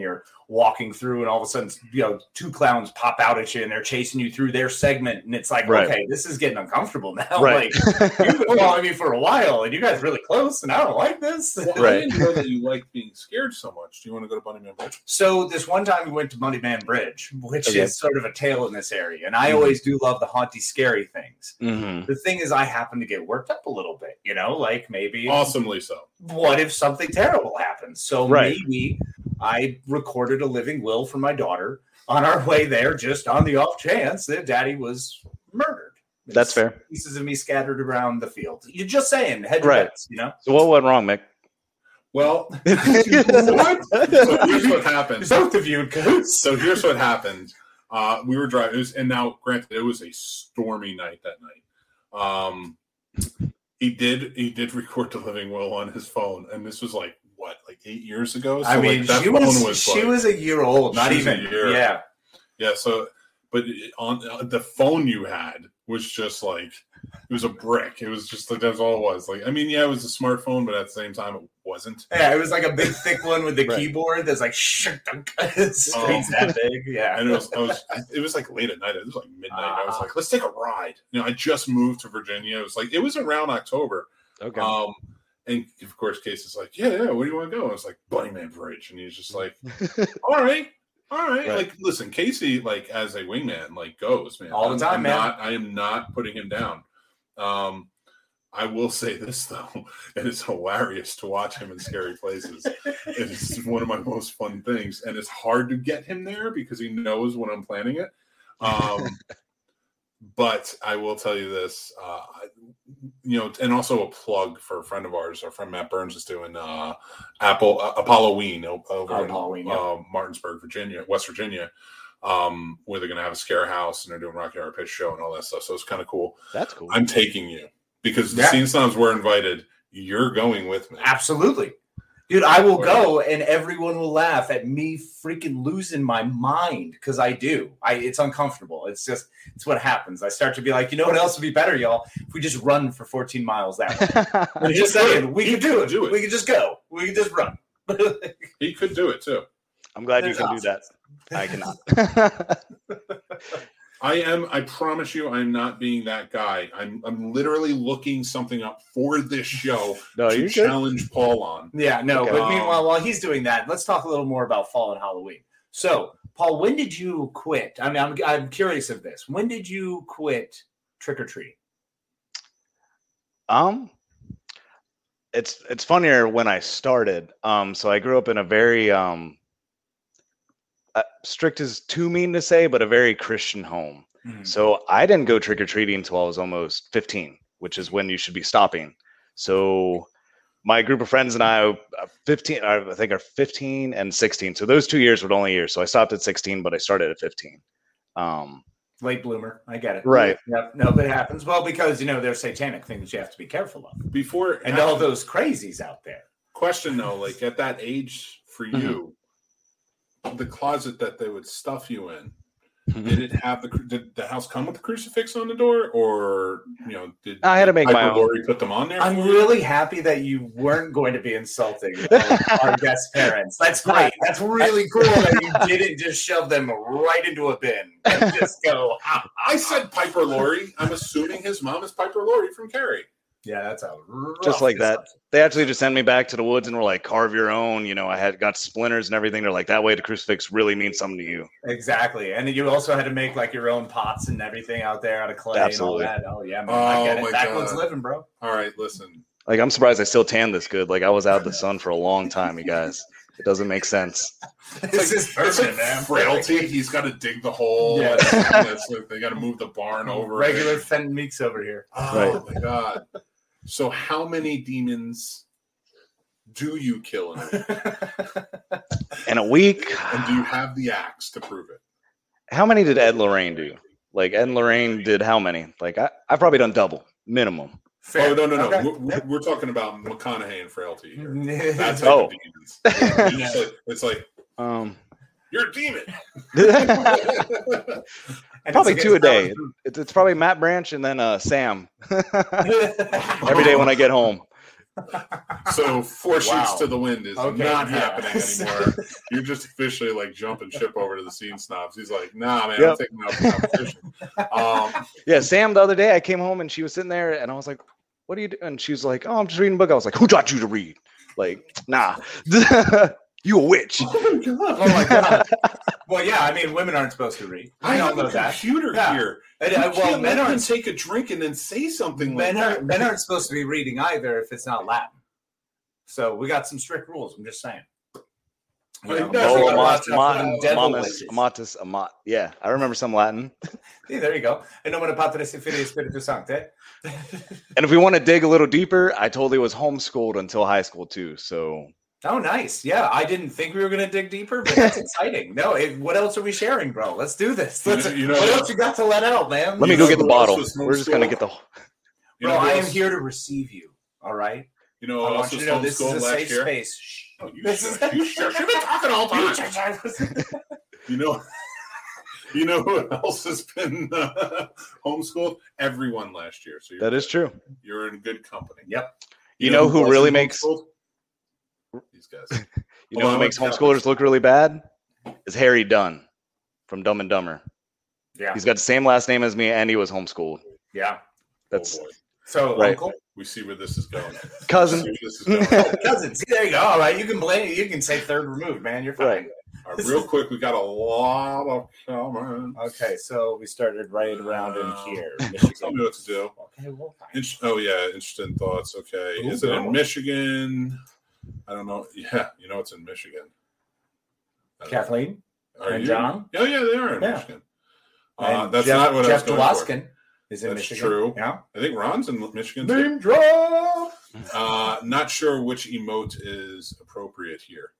walking through, and all of a sudden, you know, two clowns pop out at you, and they're chasing you through their segment, and it's like, Right. okay, this is getting uncomfortable now. Right. Like, you've been following me for a while, and you guys are really close, and I don't like this. Well, I Right. didn't know that you liked being scared so much. Do you want to go to Bunny Man Bridge? So this one time we went to Money Man Bridge, which Okay. is sort of a tale in this area, and I Mhm. always do love the haunty, scary things. hmm The thing is, I happen to get worked up a little bit, you know, like maybe Awesomely so. what if something terrible happens? So Right. maybe I recorded a living will for my daughter on our way there, just on the off chance that daddy was murdered. That's There's fair. Pieces of me scattered around the field. You're just saying, head to Right. bets, you know? So what went wrong, Mick? Well, What? so here's what happened. Both of you in cahoots. So here's what happened. Uh, we were driving, it was, and now, granted, it was a stormy night that night. Um, he did he did record the living will on his phone, and this was like what, like eight years ago. So I mean, like, that she phone was, was she like- was a year old, not she was a even. year. Yeah. yeah. So, but it- on uh, the phone you had was just like it was a brick. It was just like that's all it was. Like I mean, yeah, it was a smartphone, but at the same time, it wasn't. Yeah, it was like a big, thick one with the Right. keyboard that's like, it's Oh. that big. Yeah. And it was, I was, I, it was like late at night. It was like midnight. I was Ah. like, let's take a ride. You know, I just moved to Virginia. It was like, it was around October. Okay. Um, and of course, Case is like, yeah, yeah, where do you want to go? I was like, Bunny Man Bridge. And he's just like, all right, all right. Right. Like, listen, Casey, like, as a wingman, like, goes, man. All the I'm- time, I'm man. Not, I am not putting him down. Um, I will say this, though. It is hilarious to watch him in scary places. It's one of my most fun things. And it's hard to get him there because he knows when I'm planning it. Um, but I will tell you this, uh, you know, and also a plug for a friend of ours. Our friend Matt Burns is doing uh, Apple uh, Apolloween over Oh, in Halloween, yeah. uh, Martinsburg, Virginia, West Virginia, um, where they're going to have a scare house and they're doing Rocky Horror Picture Show and all that stuff. So it's kind of cool. That's cool. I'm taking you because the Yeah. Scene Snobs were invited. You're going with me. Absolutely. Dude, I will go and everyone will laugh at me freaking losing my mind because I do. I It's uncomfortable. It's just, it's what happens. I start to be like, you know what else would be better, y'all? If we just run for fourteen miles that way. I'm just saying, we He could do could it. do it. We could just go. We could just run. He could do it too. I'm glad you There's can do that. options. I cannot. I am. I promise you, I'm not being that guy. I'm. I'm literally looking something up for this show No, to you're good. challenge Paul on. Yeah, no, Okay. but meanwhile, while he's doing that, let's talk a little more about fall and Halloween. So, Paul, when did you quit? I mean, I'm, I'm curious of this. When did you quit trick or treat? Um, it's it's funnier when I started. Um, so I grew up in a very um, uh, strict is too mean to say, but a very Christian home. So I didn't go trick or treating until I was almost fifteen, which is when you should be stopping. So my group of friends and I, uh, fifteen, I think are fifteen and sixteen. So those two years were the only years. So I stopped at sixteen, but I started at fifteen. Um, Late bloomer. I get it. Right. Yep. No, but it happens. Well, because, you know, there's satanic things you have to be careful of. Before And all those crazies out there. question though, like at that age for Mhm. you, the closet that they would stuff you in, did it have the cru- did the house come with the crucifix on the door, or you know, did I had to make my Piper own. Laurie put them on there? I'm for you? really happy that you weren't going to be insulting our, our guest parents. That's great. That's really cool that you didn't just shove them right into a bin and just go, "Ah, ah, I ah." said Piper Laurie. I'm assuming his mom is Piper Laurie from Carrie. Yeah, that's a Just rough like that. assumption. They actually just sent me back to the woods and were like, carve your own. You know, I had got splinters and everything. They're like, that way the crucifix really means something to you. Exactly. And then you also had to make like your own pots and everything out there out of clay Absolutely. and all that. Oh, yeah, man. I get Oh, my it. Backwoods God. living, bro. All right, listen. Like, I'm surprised I still tan this good. Like, I was out in the sun for a long time, you guys. It doesn't make sense. This is It's permanent, like man. frailty. He's got to dig the hole. Yeah. and it's like they got to move the barn over. it. Regular Fenton Meeks over here. Oh my god! So, how many demons do you kill in a week? In a week, And do you have the axe to prove it? how many did Ed Lorraine do? Like, Ed and Lorraine did how many? Like, I, I've probably done double, minimum. Fair. Oh no, no, no! Okay. We're, we're talking about McConaughey and frailty here. Yeah. That's type Oh. of demons. It's like, it's like Um, you're a demon. And probably it's two a against day. Howard It's, it's probably Matt Branch and then uh, Sam Stern. every day when I get home. So four Wow. shoots to the wind is Okay, not yeah. happening anymore. You're just officially like jumping ship over to the scene snobs. He's like, nah, man, Yep. I'm taking out the competition. Um, Yeah, Sam, the other day I came home and she was sitting there and I was like, what are you doing? And she was like, oh, I'm just reading a book. I was like, who taught you to read? Like, nah, you a witch. Oh my god. Well, yeah. I mean, women aren't supposed to read. I We all have a know that. computer Yeah. here. And, You uh, well, can't men let them aren't. take a drink and then say something Men like aren't. that. Men aren't supposed to be reading either if it's not Latin. So we got some strict rules. I'm just saying. You Well, know, it does. Oh, we got amat, lots of, amat, uh, devil amatus, witches. amatus, amat. Yeah, I remember some Latin. See, there you go. En nomine Patris et Filii et Spiritus Sancti. And if we want to dig a little deeper, I totally was homeschooled until high school too. So Oh, nice. Yeah, I didn't think we were going to dig deeper, but that's exciting. No, it, what else are we sharing, bro? Let's do this. You Let's, know- you know what what? else you got to let out, man? let me You go know get the who else bottle. was We're just gonna homeschooled? get the. You Bro, know who I am else- here to receive you. All right. You know, I who want else you was to know this is homeschooled a last safe year? space. Shh. Oh, you This shush, is- you shush. You've been talking all time. You know, you know who else has been uh, homeschooled? Everyone last year. So you're, That is true. you're in good company. Yep. You know who wasn't really makes- homeschooled? These guys. You Hold know on, what makes let's- homeschoolers look really bad? Is Harry Dunn from Dumb and Dumber. Yeah. He's got the same last name as me, and he was homeschooled. Yeah. That's Oh boy. So, Right. uncle, We see where this is going. We cousin. see where this is going. cousin. See, there you go. All right, you can blame. You can say third removed, man. You're fine. Right. All right, real quick, we got a lot of comments. Okay, so we started right around in here. Tell Michigan. me what to do. Okay, well, fine. Int- oh yeah, interesting thoughts. Okay, Ooh, is it in girl. Michigan? I don't know. Yeah, you know it's in Michigan. I don't know. Kathleen Are and you? John Oh yeah, they are in Yeah. Michigan. Uh, and that's Jeff, not what Jeff I was going for. Dwoskin is in That's Michigan. true. Yeah. I think Ron's in Michigan. Too. Name drop. Uh, not sure which emote is appropriate here.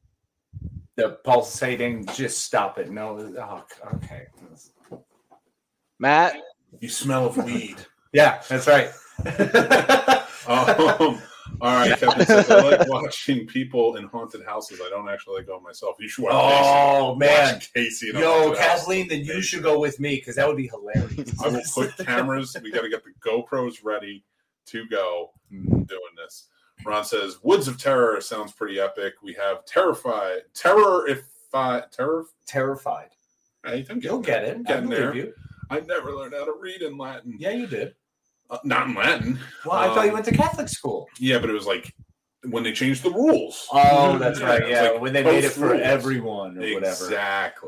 The pulsating. Just stop it. No. Oh, okay. Matt. You smell of weed. Yeah, that's right. Um, all right, Kevin says, I like watching people in haunted houses. I don't actually like going myself. You should watch Oh, Casey. man. Watch Casey in a Yo, haunted house. Kathleen, then you should go with me because that would be hilarious. I will put cameras. We got to get the GoPros ready to go doing this. Ron says, Woods of Terror sounds pretty epic. We have Terrified. Terror if I, Terror. Terrified. I think You'll get it. I Getting believe there. you. I never learned how to read in Latin. Yeah, you did. Uh, not in Latin. Well, I thought you Um, went to Catholic school. Yeah, but it was like when they changed the rules. Oh, that's Yeah, right. it's Yeah, like when they made it post for rules. everyone or whatever. Exactly.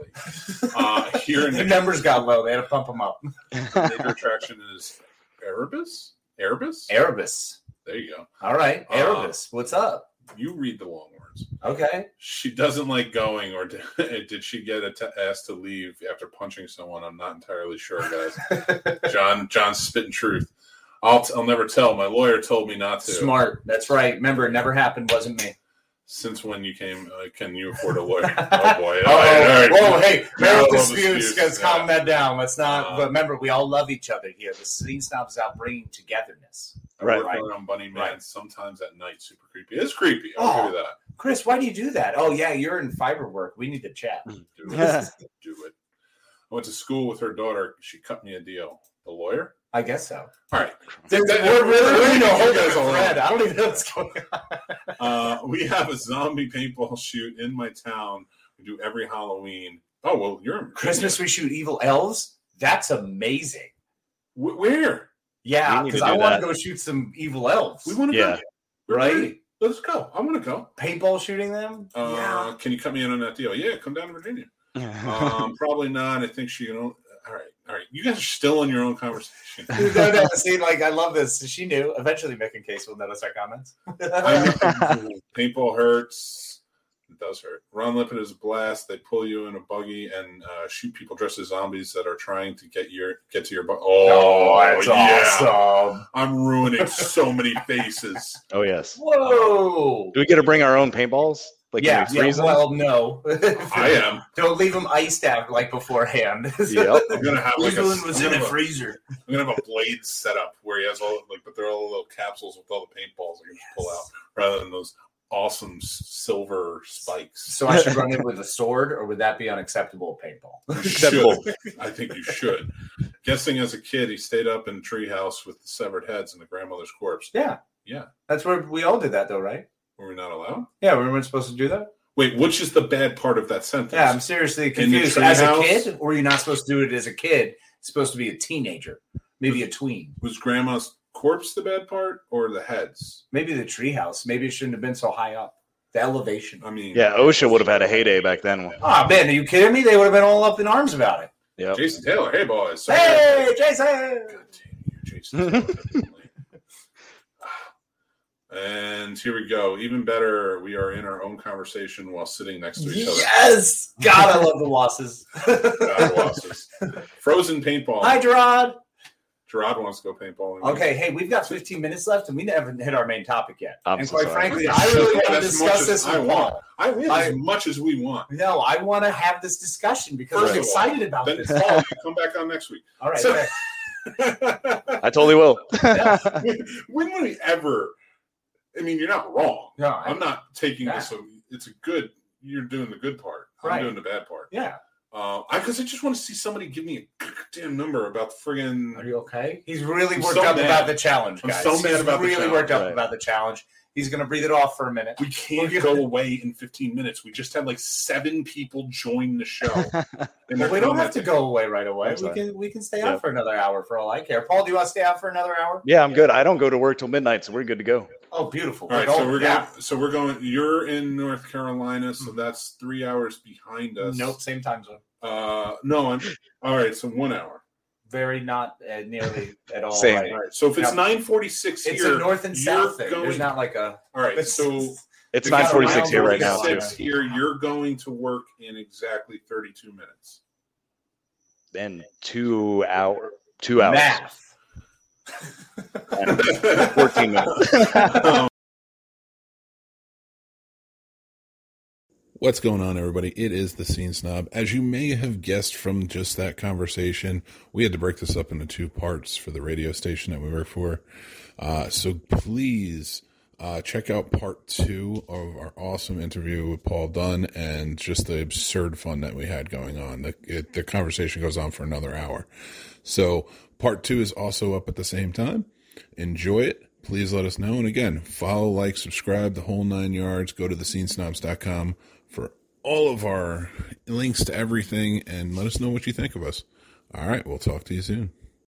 Uh, here in The the numbers got low. They had to pump them up. major attraction is Erebus. Erebus. Erebus. There you go. All right. Uh, Erebus. What's up? You read the long words. Okay. She doesn't like going, or did, did she get a t- asked to leave after punching someone? I'm not entirely sure, guys. John, John's spitting truth. I'll, t- I'll never tell. My lawyer told me not to. Smart. That's right. Remember, it never happened. Wasn't me. Since when you came, uh, can you afford a lawyer? Oh boy! Oh, All right, all right. whoa, hey, marital No disputes. disputes, Let's yeah. calm that down. Let's not. Uh, but remember, we all love each other here. The Scene Snobs is out bringing togetherness. I Right, work right. around Bunny Man Right. sometimes at night. Super creepy. It's creepy. I'll Oh. give you that. Chris, why do you do that? Oh, yeah, you're in fiber work. We need to chat. Do it. Do it. I went to school with her daughter. She cut me a deal. The lawyer? I guess so. All right. There's, That- we're really, that- really no you hold guys on all thread. know. I don't even know what's going on. Uh, we have a zombie paintball shoot in my town. We do every Halloween. Oh, well, you're in Christmas, we shoot evil elves. That's amazing. Wh- Where? Yeah, We need to because I do want that. to go shoot some evil elves. We want to Yeah. go. We're Right? ready. Let's go. I want to go. Paintball shooting them? Uh, Can you cut me in on that deal? Yeah, come down to Virginia. Um, probably not. I think she, you know, all right. All right. You guys are still in your own conversation. no, no, see, like, I love this. She knew. Eventually, Mick and Case will notice our comments. I mean, paintball hurts. It does hurt. Ron Lippin is a blast. They pull you in a buggy and uh, shoot people dressed as zombies that are trying to get your get to your bu- Oh, that's yeah. awesome. I'm ruining so many faces. Oh yes. Whoa. Do we get to bring our own paintballs? Like yeah, can we yeah, freeze them? well, no. I am. Don't leave them iced out like beforehand. Yep. I'm gonna have like a, Cleveland was I'm in gonna a have a- freezer. I'm gonna have a blade set up where he has all like, but they're all little capsules with all the paintballs I can just pull out rather than those awesome s- silver spikes. So I should run in with a sword, or would that be unacceptable at paintball? You Acceptable. should. I think you should. Guessing as a kid, he stayed up in a treehouse with the severed heads and the grandmother's corpse. Yeah. Yeah. That's where we all did that, though, right? Were we not allowed? Yeah, we weren't supposed to do that. Wait, which is the bad part of that sentence? Yeah, I'm seriously In the confused. As a treehouse? kid, or you're not supposed to do it as a kid? It's supposed to be a teenager, maybe a tween. Was Grandma's corpse the bad part or the heads? Maybe the treehouse. Maybe it shouldn't have been so high up. The elevation. I mean, Yeah, OSHA would have had a heyday back then. Oh, man, are you kidding me? They would have been all up in arms about it. Yep. Jason Taylor, hey boys. So Hey, Jason! God damn you, Jason Taylor. And here we go. Even better, we are in our own conversation while sitting next to each other. Yes! God, I love the losses. God, losses. Frozen paintball. Hi, Gerard. Gerard wants to go paintballing. Okay, hey, we've got fifteen minutes left, and we haven't hit our main topic yet. I'm and so quite sorry. frankly, I really want to As much discuss as this I with want. Paul. I want I- as much as we want. No, I want to have this discussion because First I'm of all, excited about Then this. Paul, you come back on next week. All right, So- okay. I totally will. when, when would we ever? I mean, you're not wrong. No, I- I'm not taking Yeah. this. So it's a good. You're doing the good part. I'm Right. doing the bad part. yeah. Uh, I because I just want to see somebody give me a damn number about the Are friggin'. you okay? He's really I'm worked so up mad. about the challenge, I'm guys. so mad He's about the really challenge. worked up Right. about the challenge. He's going to breathe it off for a minute. We can't We're go gonna- away in fifteen minutes. We just had like seven people join the show. And Well, they're we don't have to commenting. go away right away. I'm We sorry. can we can stay Yeah. out for another hour for all I care. Paul, do you want to stay out for another hour? Yeah, I'm good. I don't go to work till midnight, so we're good to go. Oh, beautiful. All right, Oh, so we're yeah. going. So we're going. You're in North Carolina, so that's three hours behind us. Nope, same time zone. Uh, no, I'm. All right, so one hour. Very not uh, nearly at all. Same. right. All right, so if it's Yep. nine forty-six It's here, a north and you're south thing. going- There's not like a. all right, so It's we got nine forty-six around here right now, too. forty-six here, you're going to work in exactly thirty-two minutes. And two hour, two hours, Math. and fourteen minutes. Um, What's going on, everybody? It is the Scene Snob. As you may have guessed from just that conversation, we had to break this up into two parts for the radio station that we work for. Uh, so please uh, check out part two of our awesome interview with Paul Dunn and just the absurd fun that we had going on. The, it, the conversation goes on for another hour. So part two is also up at the same time. Enjoy it. Please let us know. And again, follow, like, subscribe, the whole nine yards. Go to the scene snobs dot com for all of our links to everything and let us know what you think of us. All right, we'll talk to you soon.